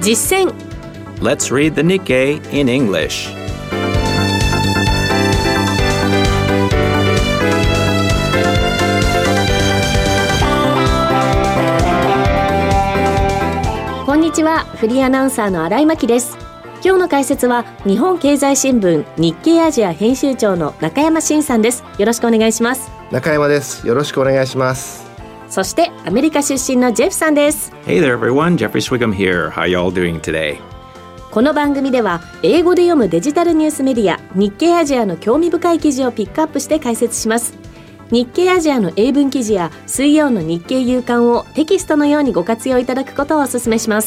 実践。 Let's read the Nikkei in English. こんにちは、フリーアナウンサーの新井真希です。今日の解説は日本経済新聞日経アジア編集長の中山真さんです。よろしくお願いします。 中山です。よろしくお願いします。 そしてアメリカ出身のジェフさんです。 Hey there everyone, Jeffrey Swigum here. How y'all doing today? この番組では英語で読むデジタルニュースメディア日経アジアの興味深い記事をピックアップして解説します。日経アジアの英文記事や水曜の日経夕刊をテキストのようにご活用いただくことをお勧めします。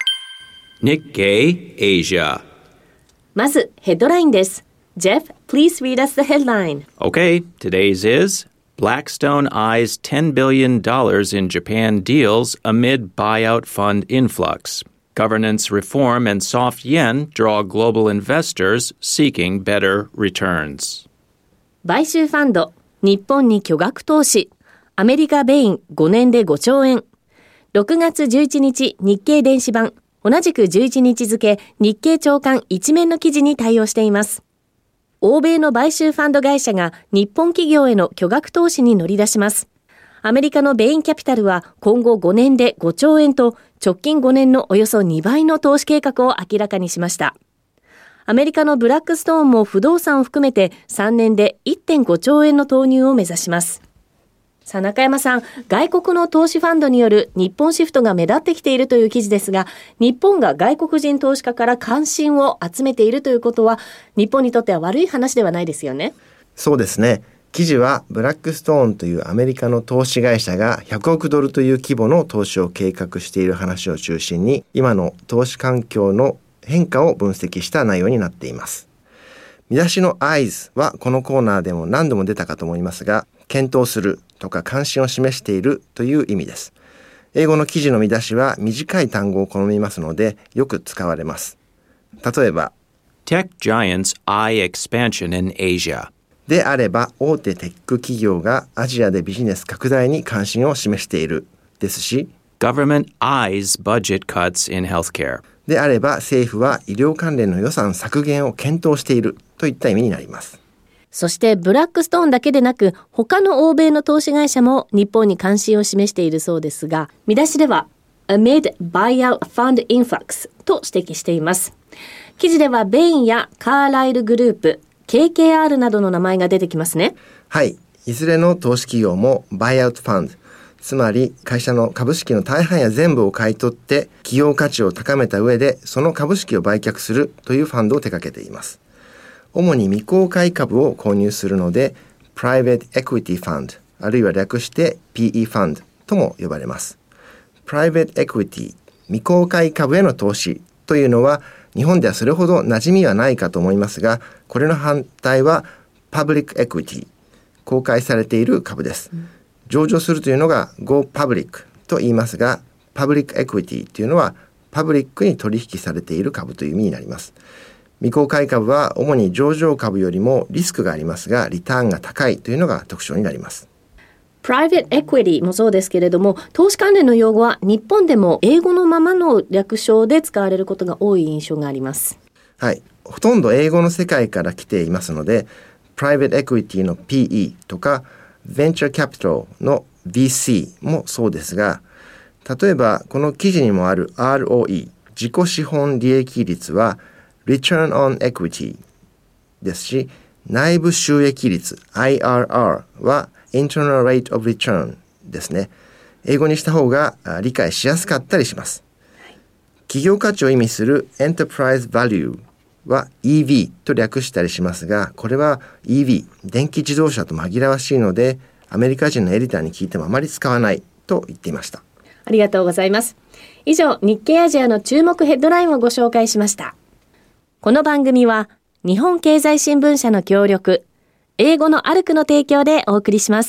Nikkei Asia. まずヘッドラインです。 Jeff, please read us the headline. Okay, today's is Blackstone eyes $10 billion in Japan deals amid buyout fund influx. Governance reform and soft yen draw global investors seeking better returns. 買収ファンド、日本に巨額投資。アメリカベイン5年で5兆円。6月11日日経電子版、同じく11日付日経朝刊一面の記事に対応しています。欧米の買収ファンド会社が日本企業への巨額投資に乗り出します。アメリカのベインキャピタルは今後5年で5兆円と直近5年のおよそ2倍の投資計画を明らかにしました。アメリカのブラックストーンも不動産を含めて3年で 1.5 兆円の投入を目指します。さあ中山さん、外国の投資ファンドによる日本シフトが目立ってきているという記事ですが、日本が外国人投資家から関心を集めているということは日本にとっては悪い話ではないですよね。 そうですね。記事はブラックストーンというアメリカの投資会社が100億ドルという規模の投資を計画している話を中心に、今の投資環境の変化を分析した内容になっています。見出しの eyes はこのコーナーでも何度も出たかと思いますが、検討するとか関心を示しているという意味です。英語の記事の見出しは短い単語を好みますのでよく使われます。例えば Tech giants eye expansion in Asia. であれば、大手テック企業がアジアでビジネス拡大に関心を示しているですし、 Government eyes budget cuts in healthcare. であれば、政府は医療関連の予算削減を検討しているといった意味になります。 そしてブラックストーンだけでなく他の欧米の投資会社も日本に関心を示しているそうですが、見出しでは Amid buyout fund influx と指摘しています。記事ではベインやカーライルグループ、KKR などの名前が出てきますね。 はい、いずれの投資企業もバイアウトファンド、つまり会社の株式の大半や全部を買い取って企業価値を高めた上でその株式を売却するというファンドを手掛けています。主に未公開株を購入するので Private Equity Fund、 あるいは略して PE ファンドとも呼ばれます。 Private Equity、 未公開株への投資というのは日本ではそれほど馴染みはないかと思いますが、これの反対は Public Equity、 公開されている株です。上場するというのが Go Public と言いますが、 Public Equity というのはパブリックに取引されている株という意味になります。未公開株は主に上場株よりもリスクがありますが、リターンが高いというのが特徴になります。 Private Equity もそうですけれども、投資関連の用語は日本でも英語のままの略称で使われることが多い印象があります。 はい、ほとんど英語の世界から来ていますので、Private Equity の PE とか Venture Capital の VC もそうですが、例えばこの記事にもある ROE、 自己資本利益率は Return on Equity ですし、内部収益率 IRR はInternal Rate of Return ですね。英語にした方が理解しやすかったりします。企業価値を意味する Enterprise Value は EV と略したりしますが、これは EV、 電気自動車と紛らわしいのでアメリカ人のエディターに聞いてもあまり使わないと言っていました。 ありがとうございます。以上、日経アジアの注目ヘッドラインをご紹介しました。この番組は日本経済新聞社の協力、英語のアルクの提供でお送りします。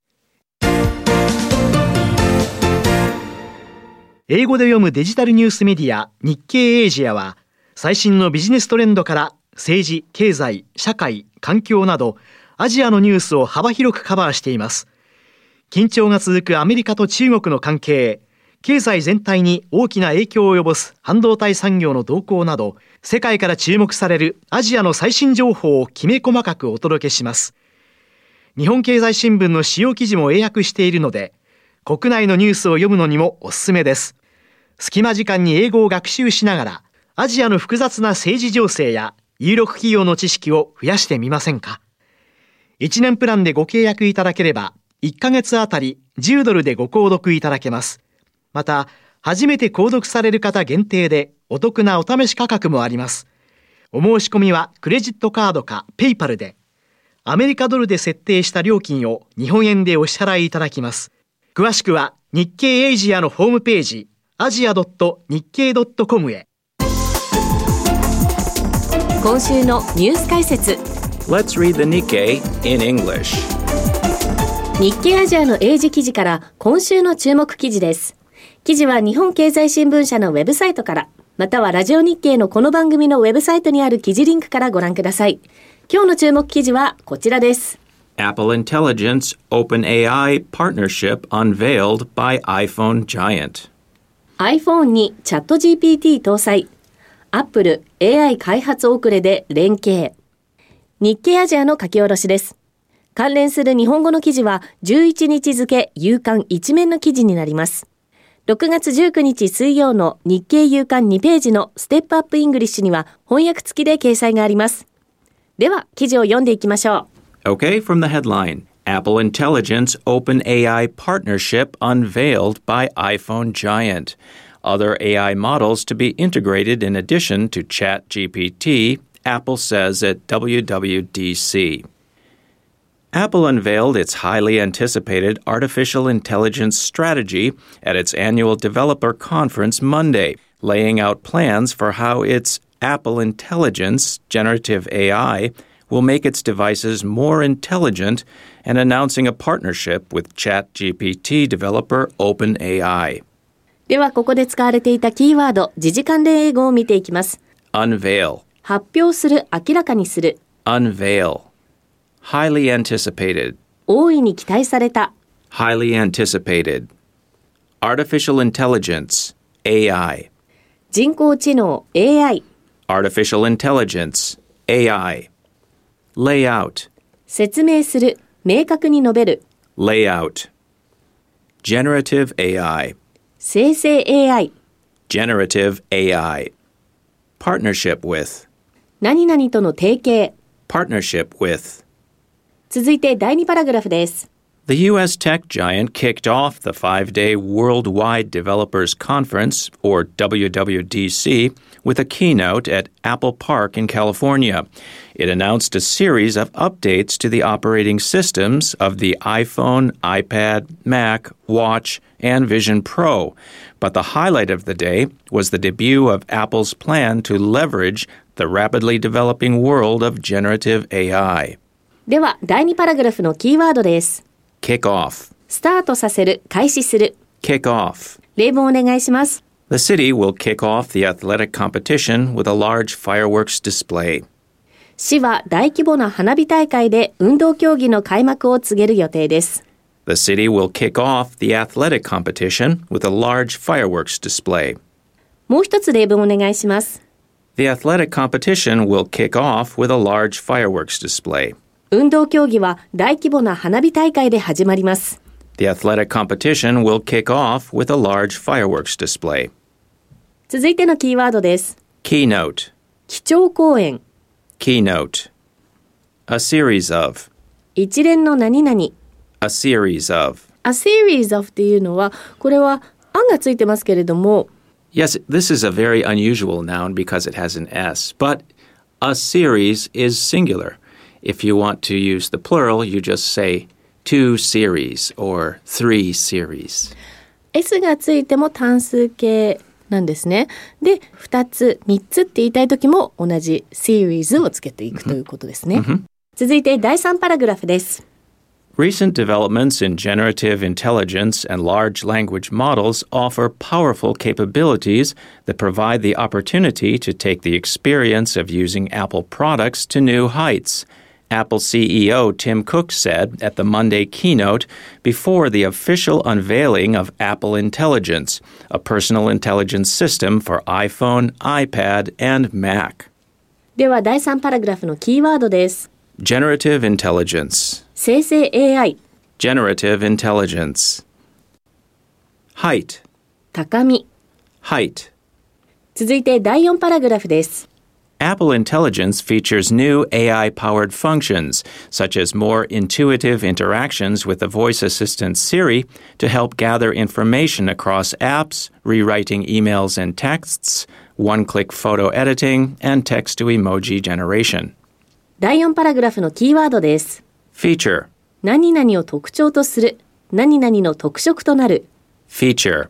英語で読むデジタルニュースメディア日経エイジアは、最新のビジネストレンドから政治、経済、社会、環境などアジアのニュースを幅広くカバーしています。緊張が続くアメリカと中国の関係、 経済全体に大きな影響を及ぼす半導体産業の動向など、世界から注目されるアジアの最新情報をきめ細かくお届けします。日本経済新聞の主要記事も英訳しているので、国内のニュースを読むのにもおすすめです。隙間時間に英語を学習しながら、アジアの複雑な政治情勢や有力企業の知識を増やしてみませんか。1年プランでご契約いただければ、1ヶ月あたり10ドルでご購読いただけます。また、初めて購読される方限定でお得なお試し価格もあります。お申し込みはクレジットカードかペイパルで、アメリカドルで設定した料金を日本円でお支払いいただきます。詳しくは日経エイジアのホームページ、asia.nikkei.com へ。 今週のニュース解説。 Let's read the Nikkei in English. 日経アジアの英字記事から今週の注目記事です。記事は日本経済新聞社のウェブサイトから、またはラジオ日経のこの番組のウェブサイトにある記事リンクからご覧ください。今日の注目記事はこちらです。 Apple Intelligence OpenAI partnership unveiled by iPhone giant. iPhone にチャット GPT 搭載。Apple AI 開発遅れで連携。日経アジアの書き下ろしです。関連する日本語の記事は11日付夕刊一面の記事になります。6月19日水曜の日経夕刊2ページのステップアップイングリッシュには翻訳付きで掲載があります。では記事を読んでいきましょう。Okay, from the headline. Apple Intelligence OpenAI partnership unveiled by iPhone giant. Other AI models to be integrated in addition to ChatGPT, Apple says at WWDC. Apple unveiled its highly anticipated artificial intelligence strategy at its annual developer conference Monday, laying out plans for how its Apple Intelligence generative AI will make its devices more intelligent and announcing a partnership with ChatGPT developer OpenAI. ではここで使われていたキーワード、時事関連英語を見ていきます。 Unveil. 発表する、明らかにする。 Unveil. Highly anticipated. 大いに期待された。 Highly anticipated. Artificial intelligence. AI. 人工知能 AI。 Artificial intelligence. AI. Layout. 説明する、明確に述べる。 Layout. Generative AI. 生成 AI。 Generative AI. Partnership with. 何々との提携。 Partnership with. 続いて第2パラグラフです。 The U.S. tech giant kicked off the 5-day Worldwide Developers Conference, or WWDC, with a keynote at Apple Park in California. It announced a series of updates to the operating systems of the iPhone, iPad, Mac, Watch, and Vision Pro. But the highlight of the day was the debut of Apple's plan to leverage the rapidly developing world of generative AI. では、第2パラグラフのキーワードです。 Kick off. スタートさせる、開始する。 Kick off. 例文お願いします。 The city will kick off the athletic competition with a large fireworks display. 市は大規模な花火大会で運動競技の開幕を告げる予定です。 The city will kick off the athletic competition with a large fireworks display. もう一つ例文お願いします。 The athletic competition will kick off with a large fireworks display. 運動競技は大規模な花火大会で始まります。 The athletic competition will kick off with a large fireworks display. 続いてのキーワードです。 Keynote. 基調講演。 Keynote. A series of. 一連の何々。 A series of. A series of っていうのは、これは案がついてますけれども。 Yes, this is a very unusual noun because it has an S, but a series is singular.If you want to use the plural, you just say two series or three series. S がついても単数形なんですね。で、2つ、3つって言いたいときも同じ series をつけていくということですね。続いて第3パラグラフです。 Recent developments in generative intelligence and large language models offer powerful capabilities that provide the opportunity to take the experience of using Apple products to new heights. Apple CEO Tim Cook said at the Monday keynote before the official unveiling of Apple Intelligence, a personal intelligence system for iPhone, iPad, and Mac. では第3パラグラフのキーワードです。 Generative intelligence. 生成 AI。 Generative intelligence. Height. 高み。 Height. 続いて第4パラグラフです。 Apple Intelligence features new AI-powered functions, such as more intuitive interactions with the voice assistant Siri to help gather information across apps, rewriting emails and texts, one-click photo editing, and text-to-emoji generation. 第4パラグラフのキーワードです。 Feature. 何々を特徴とする。何々の特色となる。 Feature.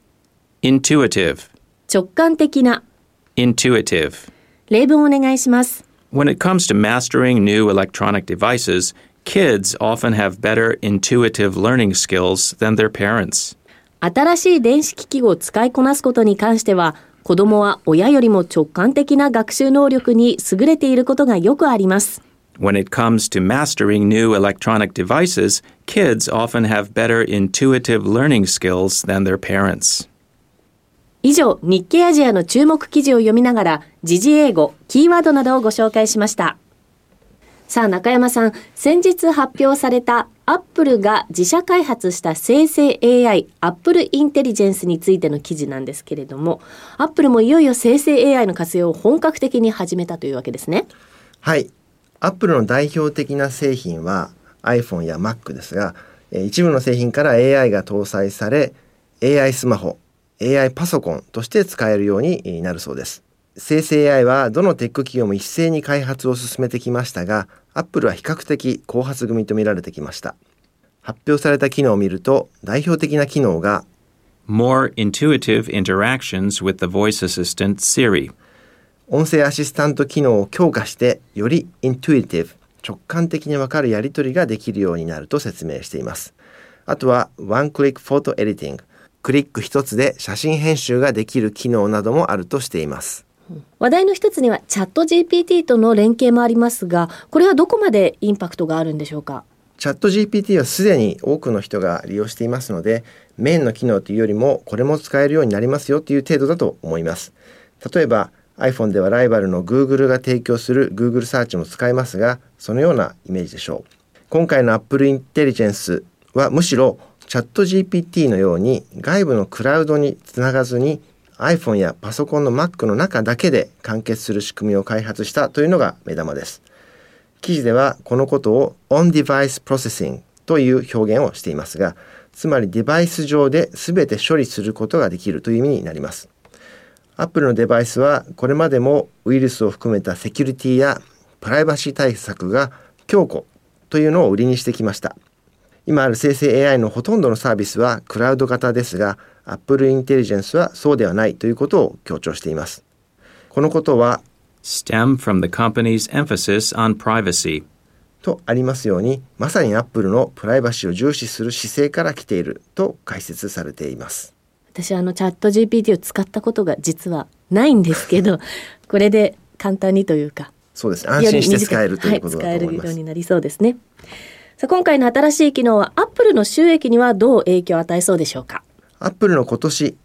Intuitive. 直感的な。 Intuitive. 例文をお願いします。 When it comes to mastering new electronic devices, kids often have better intuitive learning skills than their parents. 新しい電子機器を使いこなすことに関しては、子供は親よりも直感的な学習能力に優れていることがよくあります。 When it comes to mastering new electronic devices, kids often have better intuitive learning skills than their parents. 以上、日経アジアの注目記事を読みながら、時事英語、キーワードなどをご紹介しました。さあ、中山さん、先日発表されたアップルが自社開発した生成 AI、アップルインテリジェンスについての記事なんですけれども、アップルもいよいよ生成 AI の活用を本格的に始めたというわけですね。 はい。アップルの代表的な製品は iPhone や Mac ですが、一部の製品から AI が搭載され、AI スマホ、AI パソコンとして使えるようになるそうです。生成 AI はどのテック企業も一斉に開発を進めてきましたが、Apple は比較的後発組と見られてきました。発表された機能を見ると、代表的な機能が More intuitive interactions with the voice assistant Siri. 音声アシスタント機能を強化して、より intuitive、直感的にわかるやり取りができるようになると説明しています。あとは One-Click Photo Editing。クリック一つで写真編集ができる機能などもあるとしています。 話題の一つにはチャット GPT との連携もありますが、これはどこまでインパクトがあるんでしょうか。 チャット GPT はすでに多くの人が利用していますので、メインの機能というよりもこれも使えるようになりますよという程度だと思います。例えば iPhone ではライバルの Google が提供する Google サーチも使えますが、そのようなイメージでしょう。今回の Apple Intelligence はむしろチャット GPT のように外部のクラウドにつながずに iPhone やパソコンの Mac の中だけで完結する仕組みを開発したというのが目玉です。記事ではこのことを On-Device Processing という表現をしていますが、つまりデバイス上で全て処理することができるという意味になります。Apple のデバイスはこれまでもウイルスを含めたセキュリティやプライバシー対策が強固というのを売りにしてきました。今ある生成 AI のほとんどのサービスはクラウド型ですが、Apple Intelligence はそうではないということを強調しています。このことは stem from the company's emphasis on privacy. とありますように、まさに Apple のプライバシーを重視する姿勢から来ていると解説されています。 私チャット GPT を使ったことが実はないんですけど、これで簡単にというか、 そうですね、安心して使えるということだと思います。 使えるようになりそうですね。さあ、今回の新しい機能は Apple の収益にはどう影響を与えそうでしょうか。 Apple の今年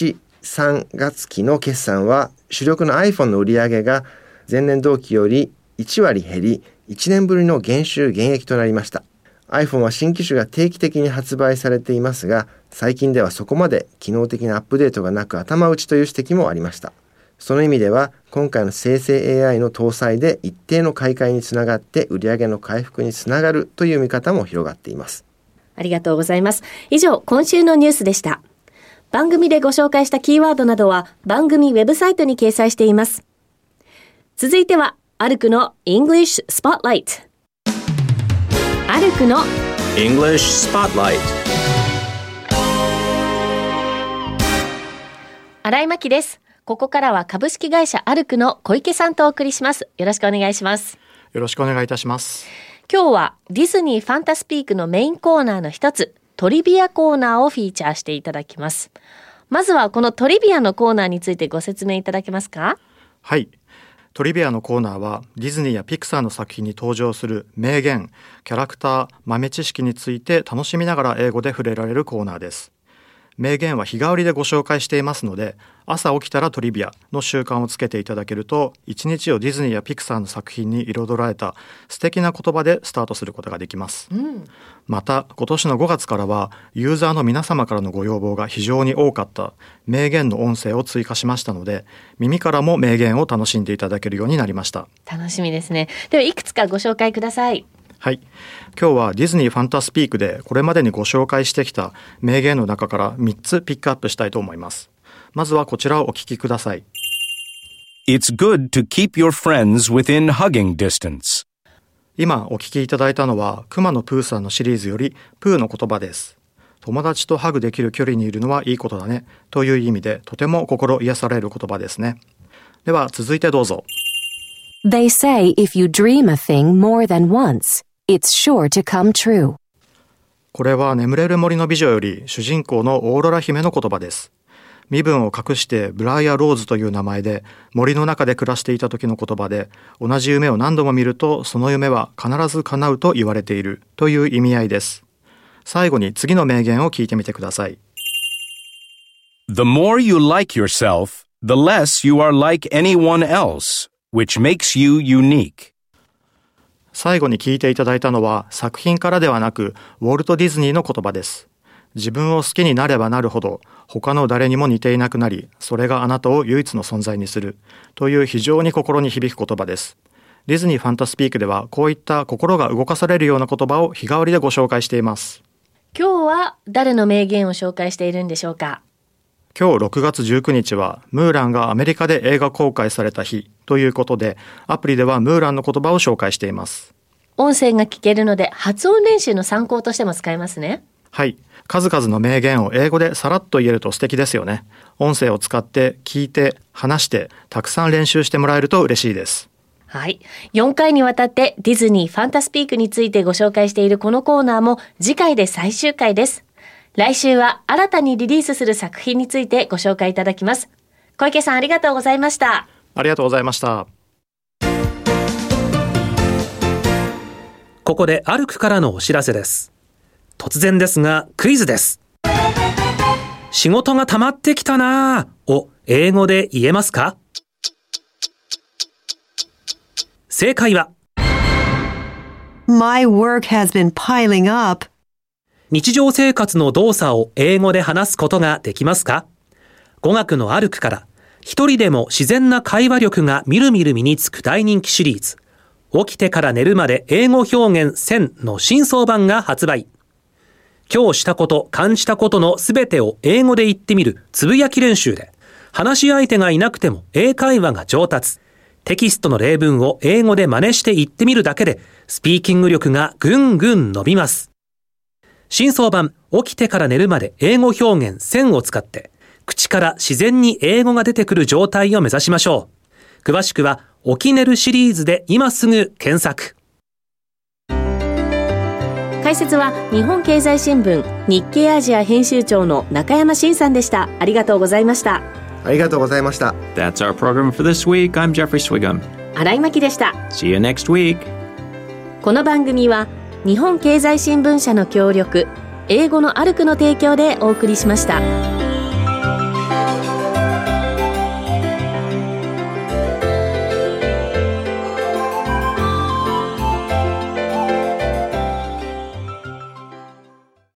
1、3月期の決算は主力の iPhone の売上が前年同期より1割減り、1年ぶりの減収減益となりました。iPhone は新機種が定期的に発売されていますが、最近ではそこまで機能的なアップデートがなく頭打ちという指摘もありました。その意味では今回の生成 AI の搭載で一定の買い替えにつながって売上の回復につながるという見方も広がっています。 ありがとうございます。以上、今週のニュースでした。番組でご紹介したキーワードなどは番組ウェブサイトに掲載しています。続いてはアルクの English Spotlight。アルクの English Spotlight。 新井真希です。ここからは株式会社アルクの小池さんとお送りします。よろしくお願いします。 よろしくお願いいたします。 今日はディズニーファンタスピークのメインコーナーの一つ、トリビアコーナーをフィーチャーしていただきます。まずはこのトリビアのコーナーについてご説明いただけますか？ はい。 トリビアのコーナーはディズニーやピクサーの作品に登場する名言、キャラクター、豆知識について楽しみながら英語で触れられるコーナーです。名言は日替わりでご紹介していますので、朝起きたらトリビアの習慣をつけていただけると、一日をディズニーやピクサーの作品に彩られた素敵な言葉でスタートすることができます。また今年の5月からはユーザーの皆様からのご要望が非常に多かった名言の音声を追加しましたので、耳からも名言を楽しんでいただけるようになりました。 楽しみですね。ではいくつかご紹介ください。 はい、今日はディズニーファンタスピークでこれまでにご紹介してきた名言の中から3つピックアップしたいと思います。まずはこちらをお聞きください。 It's good to keep your friends within hugging distance. 今お聞きいただいたのはくまのプーさんのシリーズよりプーの言葉です。友達とハグできる距離にいるのはいいことだねという意味で、とても心癒される言葉ですね。では続いてどうぞ。 They say if you dream a thing more than once, it's sure to come true. これは眠れる森の美女より主人公のオーロラ姫の言葉です。身分を隠してブライア・ローズという名前で森の中で暮らしていた時の言葉で、同じ夢を何度も見るとその夢は必ず叶うと言われているという意味合いです。最後に次の名言を聞いてみてください。 The more you like yourself, the less you are like anyone else, which makes you unique. 最後に聞いていただいたのは作品からではなくウォルト・ディズニーの言葉です。自分を好きになればなるほど他の誰にも似ていなくなり、それがあなたを唯一の存在にするという非常に心に響く言葉です。ディズニーファンタスピークではこういった心が動かされるような言葉を日替わりでご紹介しています。 今日は誰の名言を紹介しているんでしょうか。 今日6月19日はムーランがアメリカで映画公開された日ということで、アプリではムーランの言葉を紹介しています。 音声が聞けるので発音練習の参考としても使えますね。 はい、数々の名言を英語でさらっと言えると素敵ですよね。音声を使って聞いて話してたくさん練習してもらえると嬉しいです。 はい、4回にわたってディズニーファンタスピークについてご紹介しているこのコーナーも次回で最終回です。来週は新たにリリースする作品についてご紹介いただきます。小池さん、ありがとうございました。 ありがとうございました。 ここでアルクからのお知らせです。突然ですがクイズです。仕事が溜まってきたなぁを英語で言えますか？正解は My work has been piling up。 日常生活の動作を英語で話すことができますか？語学のアルクから一人でも自然な会話力がみるみる身につく大人気シリーズ、起きてから寝るまで英語表現1000の新装版が発売。今日したこと、感じたことのすべてを英語で言ってみるつぶやき練習で、話し相手がいなくても英会話が上達。テキストの例文を英語で真似して言ってみるだけで、スピーキング力がぐんぐん伸びます。新装版、起きてから寝るまで英語表現1000を使って、口から自然に英語が出てくる状態を目指しましょう。詳しくは、起き寝るシリーズで今すぐ検索。 解説は日本経済新聞日経アジア編集長の中山真さんでした。ありがとうございました。 ありがとうございました。 That's our program for this week. I'm Jeffrey Swigum. 新井真希でした。 See you next week. この番組は日本経済新聞社の協力、英語のアルクの提供でお送りしました。